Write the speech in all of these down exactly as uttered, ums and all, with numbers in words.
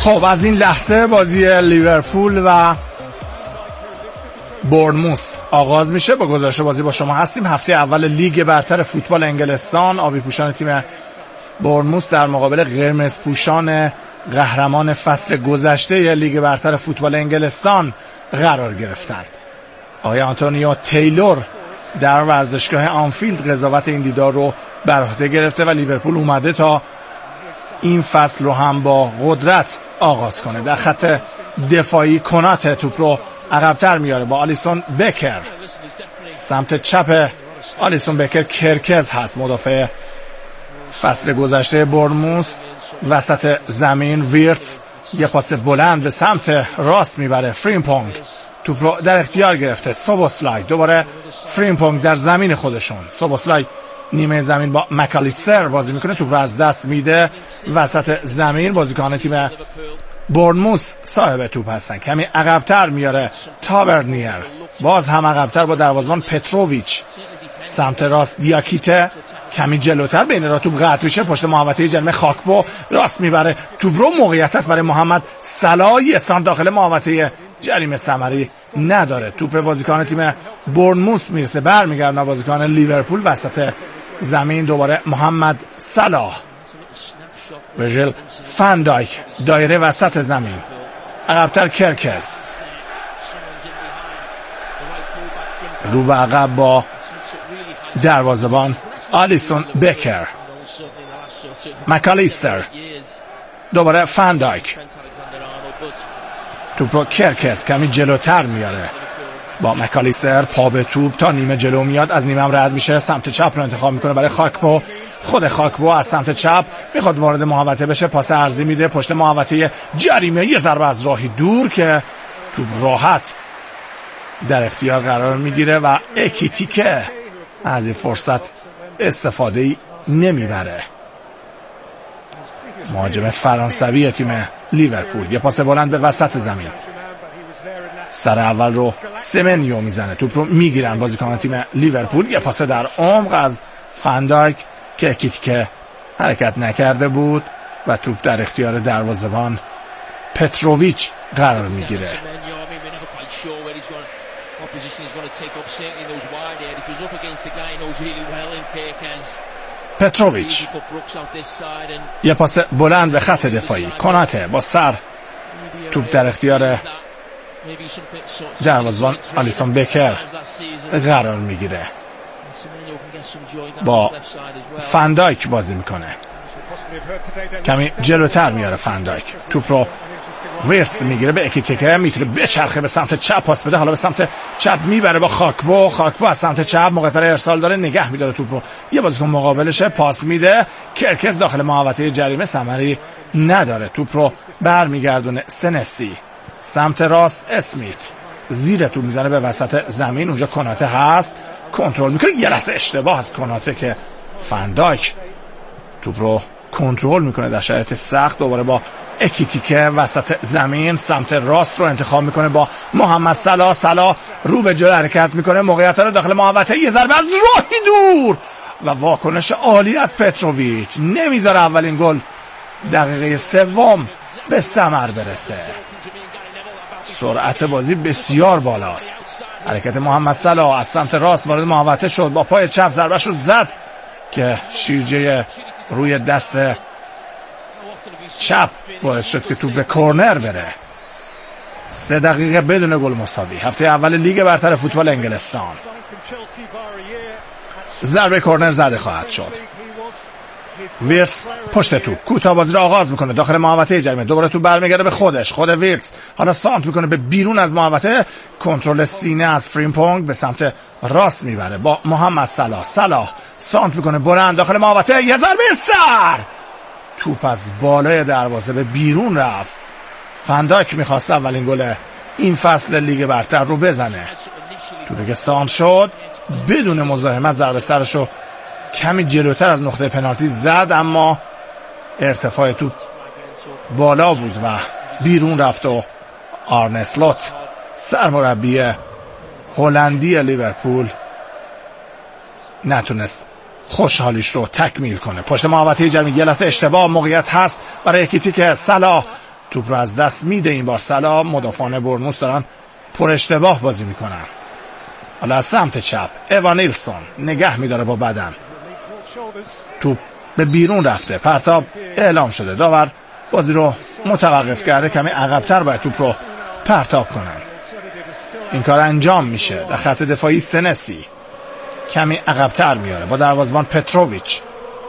خب از این لحظه بازی لیورپول و بورنموث آغاز میشه. با گزارش بازی با شما هستیم. هفته اول لیگ برتر فوتبال انگلستان، آبی پوشان تیم بورنموث در مقابل قرمز پوشان قهرمان فصل گذشته لیگ برتر فوتبال انگلستان قرار گرفتند. آقای آنتونیو تیلور در ورزشگاه آنفیلد قضاوت این دیدار رو بر عهده گرفته و لیورپول اومده تا این فصل رو هم با قدرت آغاز کنه. در خط دفاعی کنات توپ رو عقب‌تر میاره با آلیسون بکر. سمت چپ آلیسون بکر کرکز هست، مدافع فصل گذشته بورنموث. وسط زمین ویرتس یه پاس بلند به سمت راست میبره. فریمپونگ توپ رو در اختیار گرفته. سوبوسلای دوباره فریمپونگ در زمین خودشون. سوبوسلای نیمه زمین با مکالیستر بازی میکنه، توپ رو از دست میده. وسط زمین بازیکن تیم بورنموث صاحب توپ هستن. کمی عقب‌تر میاره تاورنیر، باز هم عقب‌تر با دروازه‌بان پتروویچ. سمت راست دیاکیته کمی جلوتر، بین را توپ قطع میشه. پشت محوطه جریمه خاکپو راست میبره. توپ رو موقعیت است برای محمد صلاح، یه سانت داخل محوطه جریمه ثمری نداره. توپ بازیکن تیم بورنموث میرسه، برمیگردونه بازیکن لیورپول. وسط زمین دوباره محمد صلاح. ویرجیل فان دایک دایره وسط زمین، عقب‌تر کرکز رو به عقب با دروازه‌بان آلیسون بکر. مکالیستر دوباره فان دایک، توپ رو کرکز کمی جلوتر میاره با مکالیستر. پا به توپ تا نیمه جلو میاد، از نیمه هم رد میشه. سمت چپ رو انتخاب میکنه برای خاکپو. خود خاکپو از سمت چپ میخواد وارد محوطه بشه، پاس عرضی میده پشت محوطه جریمه. یه ضربه از راهی دور که توپ راحت در اختیار قرار میگیره و اکیتیکه از این فرصت استفاده ای نمیبره. مهاجم فرانسوی تیم لیورپول یه پاس بلند به وسط زمین. سر اول رو سمنیو میزنه، توپ رو میگیرن بازیکن تیم لیورپول. یه پاس در عمق از فان دایک که اکیتیکه حرکت نکرده بود و توپ در اختیار دروازه‌بان پتروویچ قرار میگیره. پتروویچ یه پاس بلند به خط دفاعی. کناته با سر توپ در اختیار دروازه‌بان آلیسون بکر قرار میگیره. با فان دایک بازی میکنه، کمی جلوتر میاره فان دایک. توپ رو ویرتس میگیره به اکیتیکه، میتونه بچرخه به سمت چپ پاس بده. حالا به سمت چپ میبره با خاکپو. خاکپو از سمت چپ موقع برای ارسال داره، نگه میداره توپ رو. یه بازیکن مقابلشه، پاس میده. کرکز داخل محوطه جریمه ثمری نداره. توپ رو برمیگردونه سنسی. سمت راست اسمیت زیر توپ میزنه به وسط زمین. اونجا کناته هست، کنترل میکنه. یه لحظه اشتباه از کناته که فان دایک توپ رو کنترل میکنه در شرایط سخت. دوباره با اکیتیکه وسط زمین، سمت راست رو انتخاب میکنه با محمد صلاح. صلاح رو به جلو حرکت میکنه، موقعیت رو داخل محوطه. یه ضربه از راهی دور و واکنش عالی از پتروویچ. نمیذاره اولین گل دقیقه سوم به ثمر برسه. سرعت بازی بسیار بالاست. حرکت محمد صلاح از سمت راست وارد محوطه شد، با پای چپ ضربه‌شو زد که شیرجه روی دست چپ باعث شد که توپ به کورنر بره. سه دقیقه بدون گل مساوی. هفته اول لیگ برتر فوتبال انگلستان. ضربه کورنر زده خواهد شد. ویرتس پشت توپ کوتاه بازی رو آغاز میکنه داخل محوطه جریمه. دوباره توپ برمیگرده به خودش. خود ویرتس حالا سانت میکنه به بیرون از محوطه. کنترل سینه از فریمپونگ به سمت راست میبره با محمد صلاح. صلاح سانت میکنه بلند داخل محوطه. یه ضربه سر، توپ از بالای دروازه به بیرون رفت. فان دایک میخواست اولین گل این فصل لیگ برتر رو بزنه. توپی که سانت شد بدون مزاحمت ضربه سرشو کمی جلوتر از نقطه پنالتی زد، اما ارتفاع توپ بالا بود و بیرون رفت و آرنه سلوت سرمربی هلندی لیورپول نتونست خوشحالیش رو تکمیل کنه. پشت محوطه جریمه یه لحظه اشتباه، موقعیت هست برای اکیتیکه. صلاح توپ رو از دست میده این بار سلا. مدافعان برنموث دارن پر اشتباه بازی میکنن. حالا از سمت چپ ایوان نیلسون نگه میداره با بدن. توپ به بیرون رفته. پرتاب اعلام شده. داور بازی رو متوقف کرده. کمی عقب‌تر باید توپ رو پرتاب کنن. این کار انجام میشه. در خط دفاعی سنسی کمی عقب‌تر میاره با دروازه‌بان پتروویچ.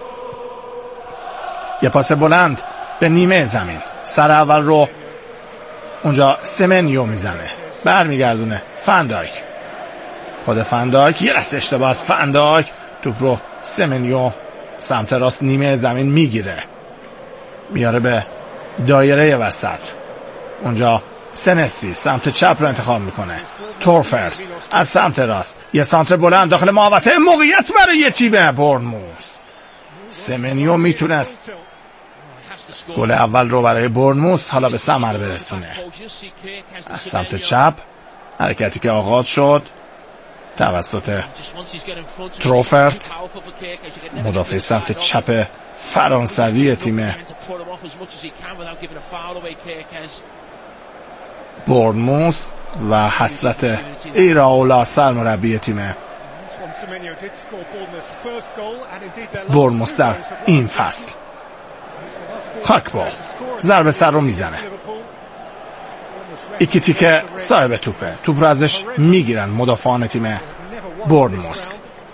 یه پاس بلند به نیمه زمین. سر اول رو اونجا سمنیو میزنه. برمیگردونه فندایک. خود فندایک یه رست اشتباه از فندایک. توپ رو سمنیو سمت راست نیمه زمین میگیره. میاره به دایره وسط. اونجا سنسی سمت چپ رو انتخاب میکنه. تورفرد از سمت راست. یه سانتر بلند داخل محوطه. موقعیت برای تیم برنموث. سمنیو میتونست گل اول رو برای برنموث حالا به ثمر برسونه. از سمت چپ حرکتی که آغاز شد توسط تروفرد، مدافع سمت چپ فرانسوی تیم برنموث و حسرت ایراولا سرمربی تیم برنموث در این فصل. خاکبال ضربه سر رو میزنه. ایکیتیکه صاحب توپه. توپ رو ازش میگیرن مدافعان تیم برنموث.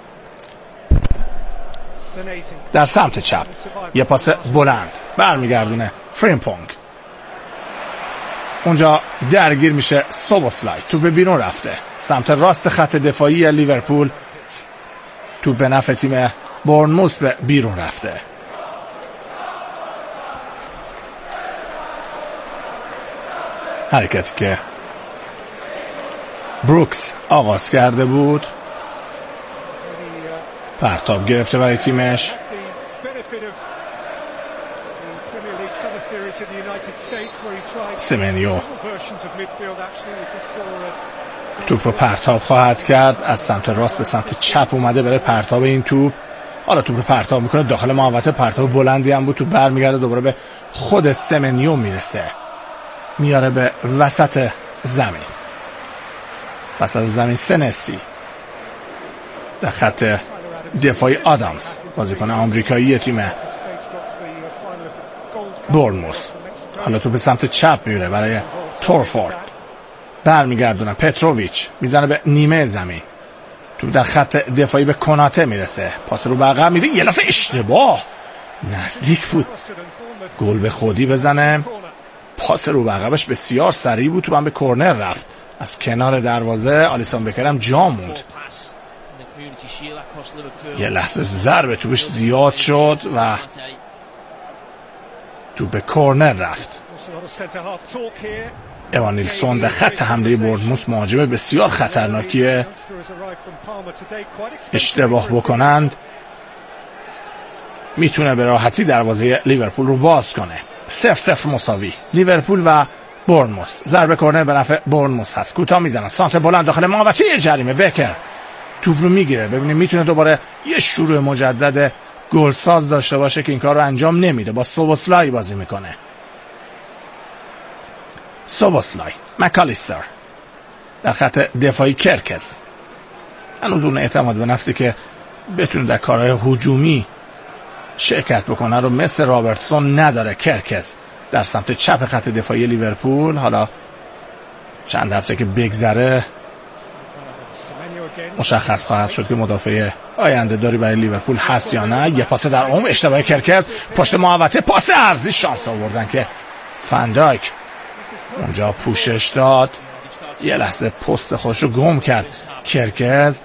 در سمت چپ یه پاس بلند برمیگردونه فریمپونگ. اونجا درگیر میشه سوبوسلای. توپ به بیرون رفته سمت راست خط دفاعی لیورپول. توپ به نفع تیم برنموث به بیرون رفته. حرکتی که بروکس آغاز کرده بود پرتاب گرفته برای تیمش. سمنیو توپ رو پرتاب خواهد کرد. از سمت راست به سمت چپ اومده برای پرتاب این توپ. حالا توپ رو پرتاب میکنه داخل محوطه. پرتاب بلندی هم بود. توپ برمیگرده دوباره به خود سمنیو میرسه. میاره به وسط زمین. وسط زمین سنسی در خط دفاعی آدامز بازیکن آمریکایی تیم برنموث. حالا تو به سمت چپ میره برای تورفورد. برمیگردونه پتروویچ میزنه به نیمه زمین. تو در خط دفاعی به کناته میرسه. پاس رو به عقب میده. یه لحظه اشتباه نزدیک بود گل به خودی بزنه. پاس رو به عقبش بسیار سریع بود. تو هم به کورنر رفت از کنار دروازه. آلیسون بکر هم جا موند. یه لحظه ضربه توپش زیاد شد و تو به کورنر رفت. ایوان نیلسون در خط حمله برنموث مهاجم بسیار خطرناکیه. اشتباه بکنند میتونه به راحتی دروازه لیورپول رو باز کنه. صفر صفر مساوی لیورپول و برنموث. ضربه کورنر به نفع برنموث هست. کوتاه میزنن. سانتر بلند داخل محوطه جریمه. بکر توپ رو میگیره. ببینیم میتونه دوباره یه شروع مجدد گلساز داشته باشه که این کار رو انجام نمیده. با سوبوسلای بازی میکنه. سوبوسلای مکالیستر در خط دفاعی کرکز. هنوز اون اعتماد به نفسی که بتونه در کارهای هجومی شرکت بکنه رو مثل رابرتسون نداره. کرکز در سمت چپ خط دفاعی لیورپول. حالا چند هفته که بگذره مشخص خواهد شد که مدافع آینده داری برای لیورپول هست یا نه. یه پاس در عمق اشتباه کرکز پشت محوطه. پاس عرضی شانس آوردن که فندایک اونجا پوشش داد. یه لحظه پست خودش رو گم کرد کرکز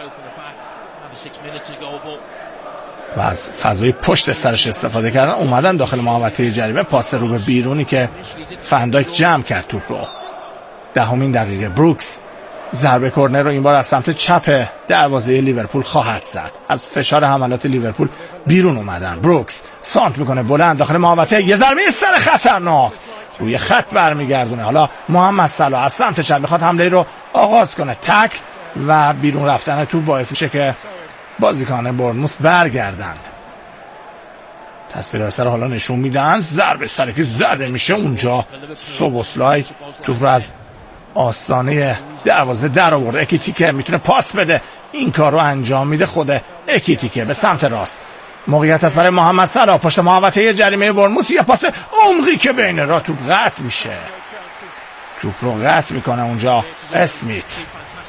و از فضای پشت سرش استفاده کردن اومدن داخل محوطه جریمه. پاس رو به بیرونی که فندایک جمع کرد توپ رو. دهمین دقیقه بروکس ضربه کورنر رو این بار از سمت چپ دروازه لیورپول خواهد زد. از فشار حملات لیورپول بیرون اومدن. بروکس سانت میکنه بلند داخل محوطه. یه ضربه سر خطرناک روی خط برمیگردونه. حالا محمد صلاح از سمت چپ میخواد حمله رو آغاز کنه. تکل و بیرون رفتن توپ باعث میشه که بازیکن برنموث برگردند. تصویر سر حالا نشون میدن، ضربه سری که زده میشه اونجا سوبوسلای توپ رو از آستانه دروازه در آورد. اکیتیکه میتونه پاس بده، این کار رو انجام میده خود اکیتیکه به سمت راست. موقعیت است برای محمد صلاح پشت محوطه جریمه برنموث، یه پاس عمقی که بین را توپ قطع میشه، توپ رو قطع میکنه اونجا اسمیت.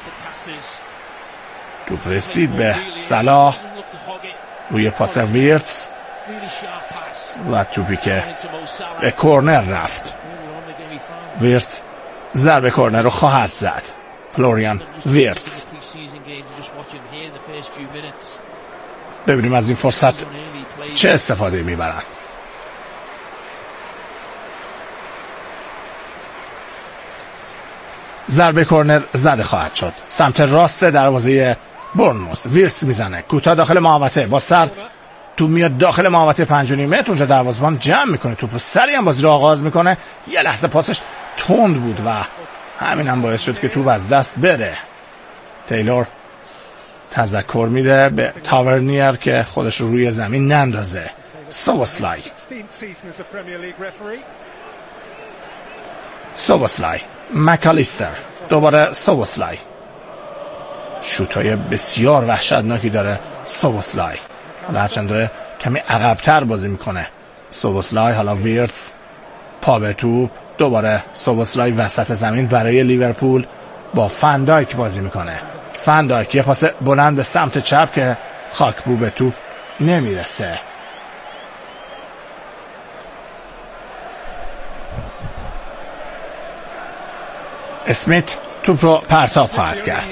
توپ رسید به صلاح روی پاس ویرتس و توپی که به کورنر رفت. ویرتس ضربه کورنر رو خواهد زد. فلوریان ویرتس. ببینیم از این فرصت چه استفاده میبرن. ضربه کورنر زده خواهد شد سمت راست دروازه برنموث. ویرتس میزنه کوتاه داخل محوطه، با سر تو میاد داخل محوطه پنج و نیم متر. اونجا دروازه‌بان جمع میکنه توپو، سری هم بازی رو آغاز میکنه. یه لحظه پاسش تند بود و همین هم باعث شد که توپ از دست بره. تیلور تذکر میده به تاورنیر که خودش رو روی زمین نندازه. سوبوسلای سوبوسلای مکالیستر دوباره سوبوسلای. شوتای بسیار وحشتناکی داره سوبوسلای، حالا هرچند داره کمی عقب‌تر بازی میکنه سوبوسلای. حالا ویرتس پا به توپ، دوباره سوبوسلای وسط زمین برای لیورپول با فندایک بازی میکنه. فندایک یه پاس بلند به سمت چپ که خاکبو به توپ نمیرسه. اسمیت توپ رو پرتاب خواهد کرد.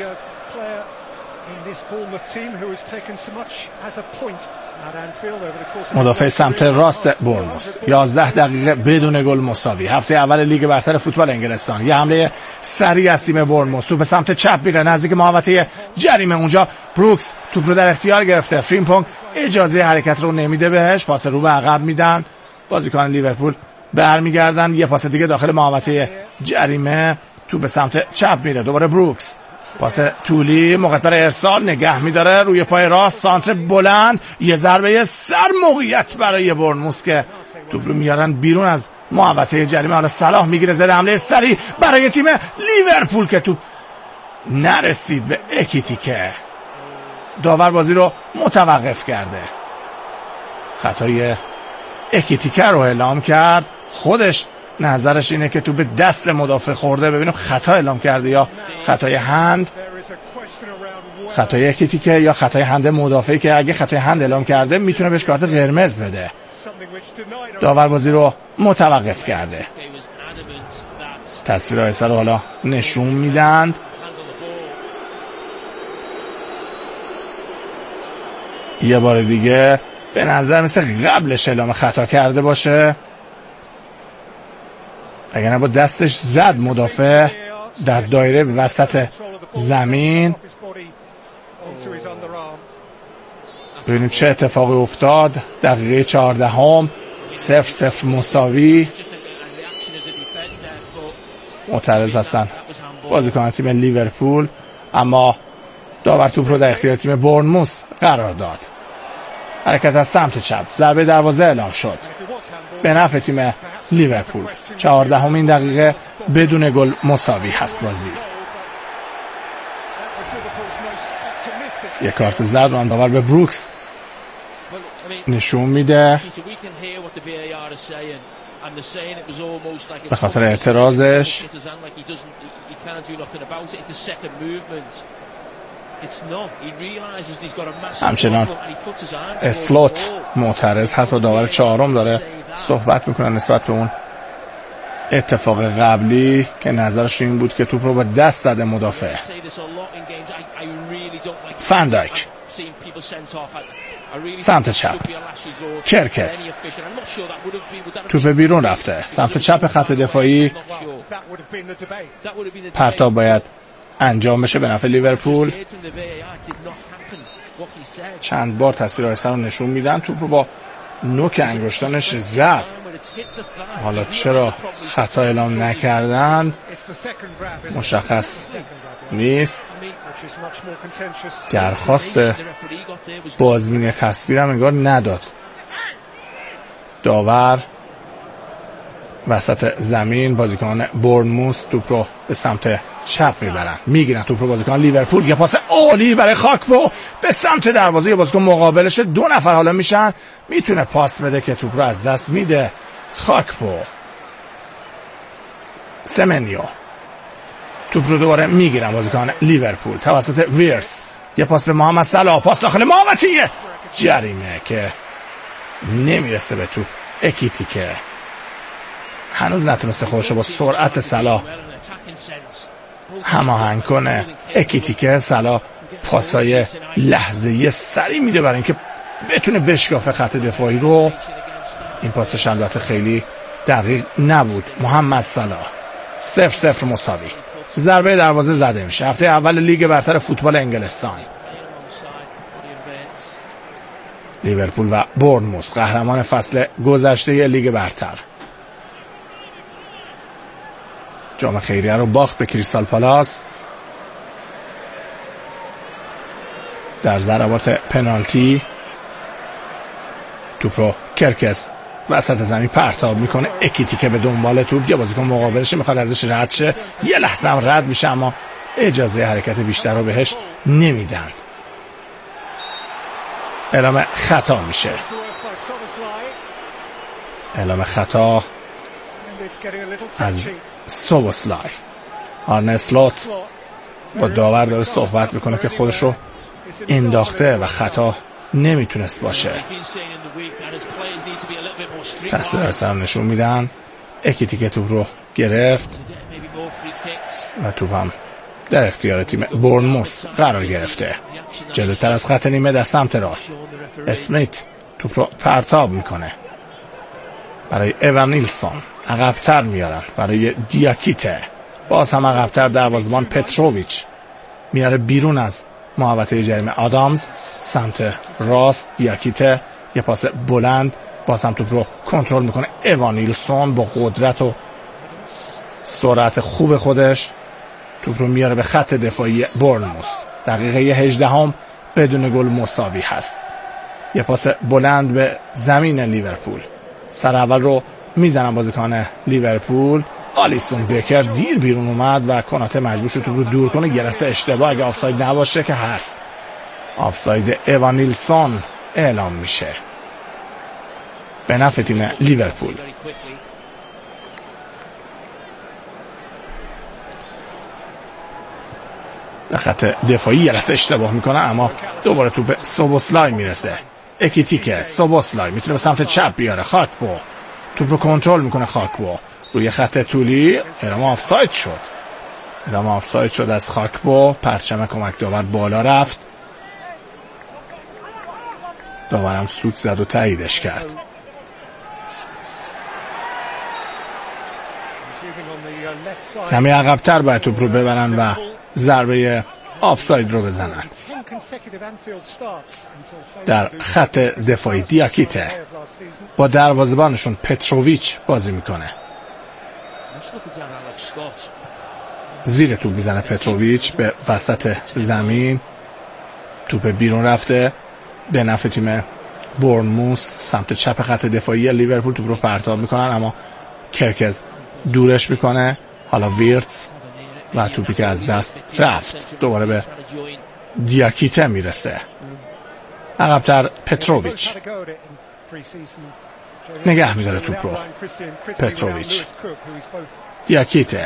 مدافع سمت راست برنموث. یازده دقیقه بدون گل مساوی، هفته اول لیگ برتر فوتبال انگلستان. یه حمله سریع از تیم برنموث، توپ به سمت چپ میره نزدیک محوطه جریمه. اونجا بروکس توپ رو در اختیار گرفته، فریمپونگ اجازه حرکت رو نمیده بهش، پاس رو به عقب میدن بازیکن لیورپول، برمیگردن یه پاس دیگه داخل محوطه جریمه، توپ به سمت چپ میره. دوباره بروکس پاس طولی، موقع برای ارسال، نگه میداره روی پای راست، سانتر بلند، یه ضربه سر، موقعیت برای برنموث که توپ رو میارن بیرون از محوطه جریمه. حالا صلاح میگیره زیر حمله سری برای تیم لیورپول که توپ نرسید به اکیتیکه. داور بازی رو متوقف کرده، خطای اکیتیکه رو اعلام کرد. خودش نظرش اینه که تو به دست مدافع خورده. ببینیم خطا اعلام کرده یا خطای هند، خطای اکیتیکه یا خطای هند مدافعی که اگه خطای هند اعلام کرده میتونه بهش کارت قرمز بده. داور بازی رو متوقف کرده. تصویرهای سر رو حالا نشون میدن. یه بار دیگه به نظر مثل قبلش اعلام خطا کرده باشه، اگر نه با دستش زد مدافع در دایره وسط زمین. ببینیم چه اتفاقی افتاد. دقیقه چهاردهم، صفر صفر مساوی. معترض هستن بازیکن تیم لیورپول، اما داور توپ رو در اختیار تیم برنموث قرار داد. حرکت از سمت چپ، ضربه دروازه اعلام شد به نفع تیم لیورپول. چهاردهمین دقیقه بدون گل مساوی هست بازی. یک کارت زرد رو داور به بروکس نشون میده به خاطر اعتراضش. همچنان اسلوت معترض هست و داور چهارم داره صحبت میکنه نسبت به اون اتفاق قبلی که نظرش این بود که توپ رو با دست زده مدافع. فندایک سمت چپ، کرکس توپ بیرون رفته سمت چپ خط دفاعی. پرتاب باید انجام بشه به نفع لیورپول. چند بار تصویر سر رو نشون میدن. توپ رو با نوک انگشتانش زد. حالا چرا خطا اعلام نکردن مشخص نیست. درخواست بازبینی تصویر هم انگار نداد داور وسط زمین، بازیکنان بورنموث توپ رو به سمت چپ میبرن، میگیرن توپ رو بازیکنان لیورپول. یه پاس عالی برای خاکپو به سمت دروازه، یه بازیکن مقابلش، دو نفر حالا میشن، میتونه پاس بده که توپ رو از دست میده. خاکپو، سمنیو توپ رو دوباره میگیرن بازیکن لیورپول توسط ویرس. یه پاس به محمد صلاح، پاس داخل محوطه جریمه که نمیرسه به توپ. اکیتیکه هنوز نتونسته خودشو با سرعت صلاح هماهنگ کنه. اکیتیکه صلاح پاسای لحظه‌ای سری میده برای اینکه بتونه بشکافه خط دفاعی رو. این پاسش البته خیلی دقیق نبود. محمد صلاح صفر صفر مساوی. ضربه دروازه زده میشه. هفته اول لیگ برتر فوتبال انگلستان، لیورپول و بورنموث قهرمان فصل گذشته لیگ برتر. جام خیریه رو باخت به کریستال پالاس. در ضربات پنالتی توپ رو کرکس وسط زمین پرتاب میکنه. اکیتیکه به دنبال توپ، یه بازیکن مقابلش میخواد ازش رد شه، یه لحظه هم رد میشه اما اجازه حرکت بیشتر رو بهش نمیدن. اعلام خطا میشه. اعلام خطا از سوبوسلای. آرنه اسلوت با داور داره صحبت میکنه که خودش رو انداخته و خطا نمیتونست باشه. تصویر اصلا نشون میدن. اکیتیکه توپ رو گرفت و توپ هم در اختیار تیم بورنموث قرار گرفته. جلوتر از خط نیمه در سمت راست اسمیت توپ رو پرتاب میکنه برای ایوان نیلسون. عقبتر میارن برای دیاکیته. باز هم عقبتر دروازه‌بان پتروویچ میاره بیرون از محوطه جریمه. آدامز سمت راست. دیاکیته یه پاس بلند، باز هم توپ رو کنترل میکنه. ایوان نیلسون با قدرت و سرعت خوب خودش توپ رو میاره به خط دفاعی بورنموث. دقیقه هجدهم بدون گل مساوی هست. یه پاس بلند به زمین لیورپول. سر اول رو میزنن بازیکن لیورپول. آلیسون بکر دیر بیرون اومد و کناته مجبور شد توپ رو دور کنه. گرسه اشتباه اگه آفساید نباشه که هست. آفساید ایوان نیلسون اعلام میشه به نفع تیم لیورپول. در خط دفاعی یه لحظه اشتباه میکنه اما دوباره توپ به سوبوسلای میرسه. اکیتیکه، سوبوسلای میتونه به سمت چپ بیاره. خاکپو توپ رو کنترل میکنه. خاکپو روی خط طولی. اعلام آفساید شد. اعلام آفساید شد از خاکپو. پرچم کمک داور بالا رفت. داورم سوت زد و تاییدش کرد. کمی عقب‌تر باید توپ رو ببرن و ضربه آفساید رو بزنن. در خط دفاعی دیاکیته با دروازه‌بانشون پتروویچ بازی میکنه. زیر توپ میزنه پتروویچ به وسط زمین. توپ بیرون رفته به نفع تیم بورنموث. سمت چپ خط دفاعی لیورپول توپ رو پرتاب میکنن اما کرکز دورش میکنه. حالا ویرتس و توپی که از دست رفت دوباره به دیاکیته میرسه. عقب‌تر پتروویچ نگه میداره توپ رو. پتروویچ، دیاکیته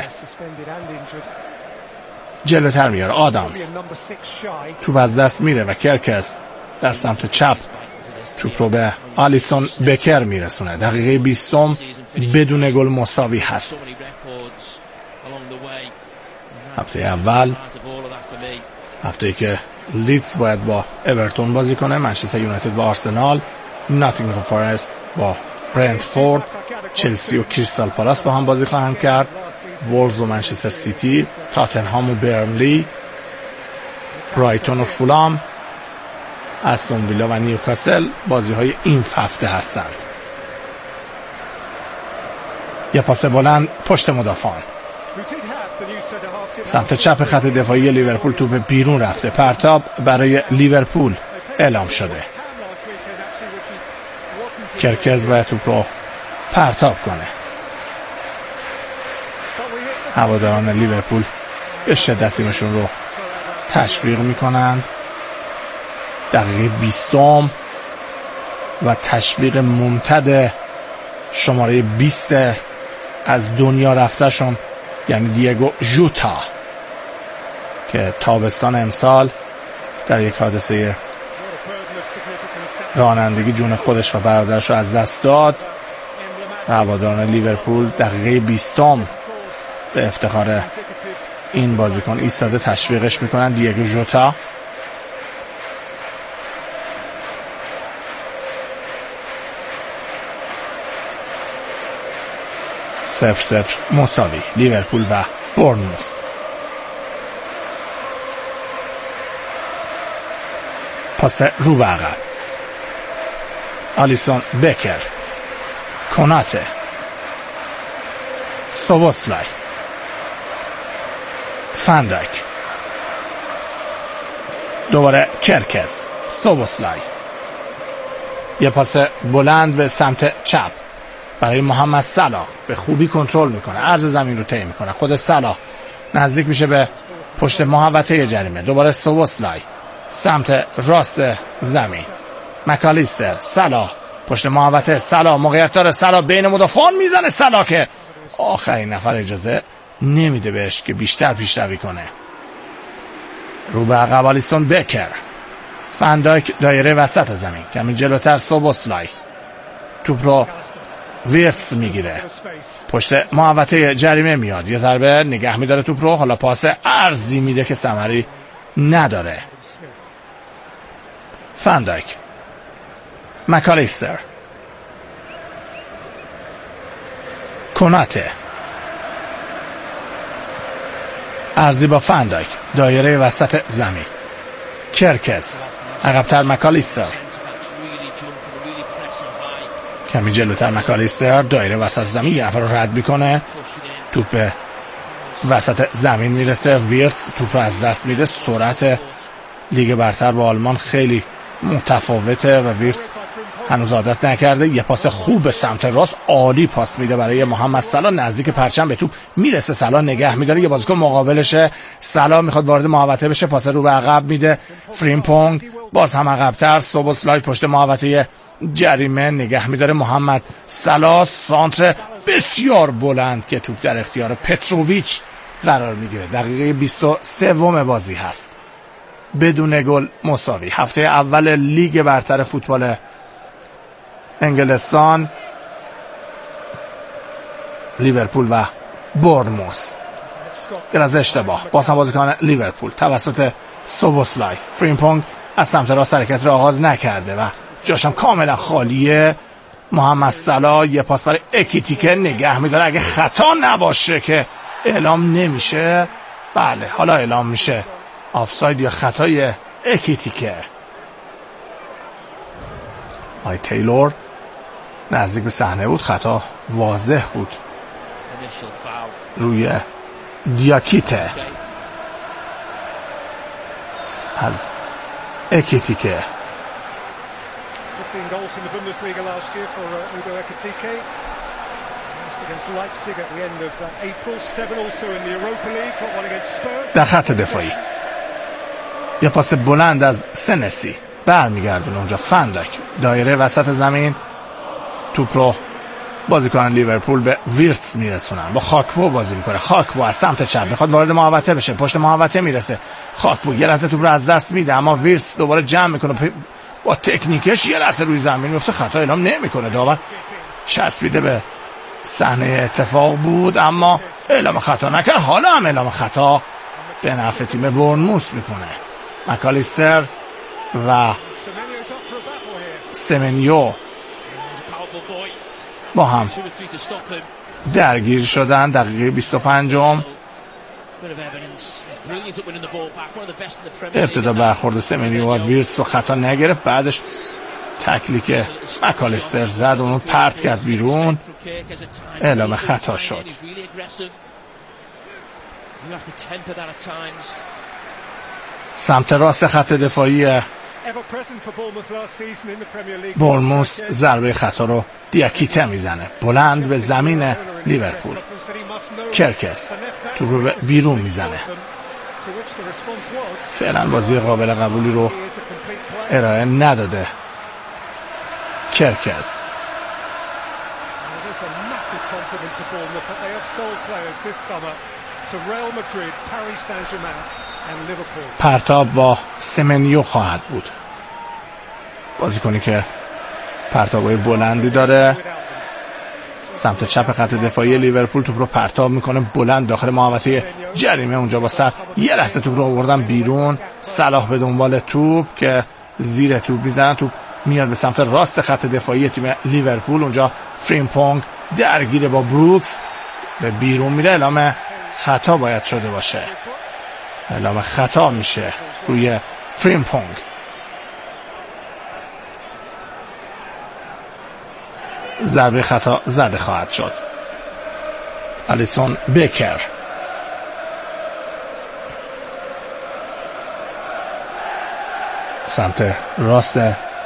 جلوتر میاره. آدامز توپ از دست میره و کرکز در سمت چپ توپ رو به آلیسون بکر میرسونه. دقیقه بیستم بدون گل مساوی هست. هفته اول، هفته ای که لیدز باید با اورتون بازی کنه، منچستر یونایتد با آرسنال، ناتینگهام فارست با برنتفورد، چلسی و کریستال پالاس با هم بازی خواهند کرد، وولز و منچستر سیتی، تاتنهام و برنلی، برایتون و فولام، استون ویلا و نیوکاسل بازی های این هفته هستند. یه پاس بلند پشت مدافعان سمت چپ خط دفاعی لیورپول. توپ بیرون رفته. پرتاب برای لیورپول اعلام شده. کرکز باید توپ رو پرتاب کنه. هواداران لیورپول به شدت تیمشون رو تشویق میکنند. دقیقه بیستم و تشویق ممتد شماره بیست از دنیا رفتهشون، یعنی دیگو ژوتا، که تابستان امسال در یک حادثه رانندگی جون خودش و برادرش رو از دست داد. و هواداران لیورپول دقیقه بیستم به افتخار این بازیکن ایستاده تشویقش میکنن. دیگو ژوتا صفر صفر مساوی لیورپول و بورنموث. پاس رو به عقب، آلیسون بکر، کناته، سوبوسلای، فاندایک، دوباره کرکز، سوبوسلای. یه پاس بلند به سمت چپ برای محمد صلاح، به خوبی کنترل میکنه، عرض زمین رو طی میکنه. خود صلاح نزدیک میشه به پشت محوطه جریمه. دوباره سوبوسلای سمت راست زمین، مکالیستر، صلاح پشت محوطه، صلاح موقعیت داره، صلاح بین مدافعان میزنه، صلاح که آخرین نفر اجازه نمیده بهش که بیشتر پیشروی کنه. رو به عقب آلیسون بکر، فاندایک دایره وسط زمین، کمی جلوتر سوبوسلای توپ رو ویرتس میگیره، پشت محوطه جریمه میاد، یه ضربه نگه میداره توپ رو. حالا پاس ارزی میده که ثمری نداره. فاندایک، مکالیستر، کناته، ارزی با فاندایک دایره وسط زمین، کرکز عقبتر، مکالیستر کمی جلوتر، مکالیستر دایره وسط زمین یه نفر رو رد میکنه، توپ به وسط زمین میرسه، ویرتس توپ رو از دست میده. سرعت لیگ برتر با آلمان خیلی متفاوته و ویرتس هنوز عادت نکرده. یه پاس خوب به سمت راست، عالی پاس میده برای محمد صلاح، نزدیک پرچم به توپ میرسه، صلاح نگه میداره، یه بازیکن مقابلشه، صلاح میخواد وارد محوطه بشه، پاس رو به عقب میده، فریمپونگ باز هم عقب‌تر، سوبوسلای پشت محوطه جریمه نگه میداره، محمد صلاح سانتر بسیار بلند که توپ در اختیار پتروویچ قرار میگیره. دقیقه بیست و سه بازی هست، بدون گل مساوی. هفته اول لیگ برتر فوتبال انگلستان، لیورپول و بورنموث. در از اشتباه باز هم بازیکن لیورپول توسط سوبوسلای، فریمپونگ از سمت راست حرکت را آغاز نکرده و جاشم کاملا خالیه. محمد صلاح یه پاس برای اکیتیکه نگه میداره، اگه خطا نباشه که اعلام نمیشه. بله حالا اعلام میشه آفساید یا خطای اکیتیکه. آی تیلور نزدیک به صحنه بود، خطا واضح بود روی دیاکیته از اکیتیکه. در خط دفاعی یه پاس بلند از سنسی برمیگردونه اونجا، فاندایک دایره وسط زمین، توپ رو بازیکن لیورپول به ویرتس میرسونن، با خاکپو بازی میکنه، خاکپو از سمت چپ میخواد وارد محوطه بشه، پشت محوطه میرسه، خاکپو یه لحظه توپ رو از دست میده، اما ویرتس دوباره جمع میکنه، با تکنیکش یه لحظه روی زمین میفته، خطا اعلام نمیکنه. داور چسبیده به صحنه اتفاق بود اما اعلام خطا نکرد. حالا هم اعلام خطا به نفع تیم بورنموث میکنه. مکالیستر و سمنیو با هم درگیر شدن. دقیقه بیست و پنج ابتدا برخورد سمنیو و ویرتس و خطا نگرفت، بعدش تکلی که مکالیستر زد اونو پرت کرد بیرون، اعلام خطا شد. سمت راست خط دفاعی بورنموث ضربه خطا رو دیاکیته میزنه بلند به زمین لیورپول. کرکس تو رو بیرون میزنه. فعلا بازی قابل قبولی رو ارائه نداده کرکس. پرتاب با سمنیو خواهد بود. بازیکنی که پرتابای بلندی داره. سمت چپ خط دفاعی لیورپول توپ رو پرتاب میکنه بلند داخل محوطه جریمه. اونجا با سر یه لحظه توپ رو آوردن بیرون. صلاح به دنبال توپ که زیر توپ میزنن. توپ میاد به سمت راست خط دفاعی تیم لیورپول. اونجا فریمپونگ درگیر با بروکس به بیرون میره. اعلام خطا باید شده باشه. اعلام خطا میشه روی فریمپونگ. ضربه خطا زده خواهد شد. الیسون بیکر سمت راست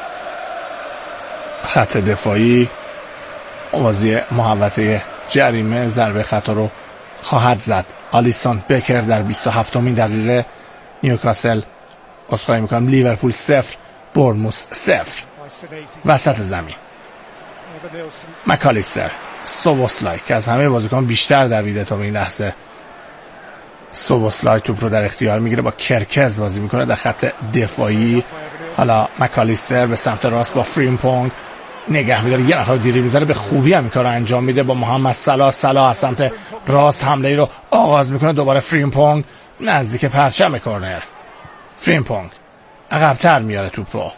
خط دفاعی موازی محوطه جریمه ضربه خطا رو خواهد زد. الیسون بیکر در بیست و هفتمین دقیقه. نیوکاسل عذرخواهی میکنم لیورپول صفر بورنموث صفر. وسط زمین مکالیستر سوبوسلای که از همه بازیکن بیشتر دویده تا به این لحظه. سوبوسلای توپ رو در اختیار میگیره با کرکز بازی میکنه در خط دفاعی. حالا مکالیستر به سمت راست با فریمپونگ نگه میداره. یه نفر دیری میذاره به خوبی هم این کار رو انجام میده با محمد صلاح. صلاح از سمت راست حمله ای رو آغاز میکنه. دوباره فریمپونگ نزدیک پرچم کورنر. فریمپونگ عقب‌تر میاره توپ رو.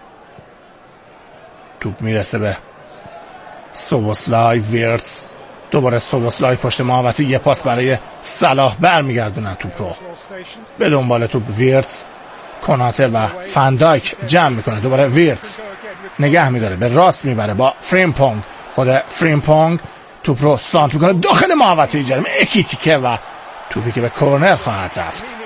توپ میرسه به سوبوسلای. ویرتس دوباره سوبوسلای پشت محوطه یه پاس برای صلاح برمیگردونن توپ رو. به دنبال توپ ویرتس کناته و فندایک جمع میکنه. دوباره ویرتس نگه میداره به راست میبره با فریمپونگ. خود فریمپونگ توپ رو سانت میکنه داخل محوطه جریمه. اکیتیکه و توپی که به کورنر خواهد رفت.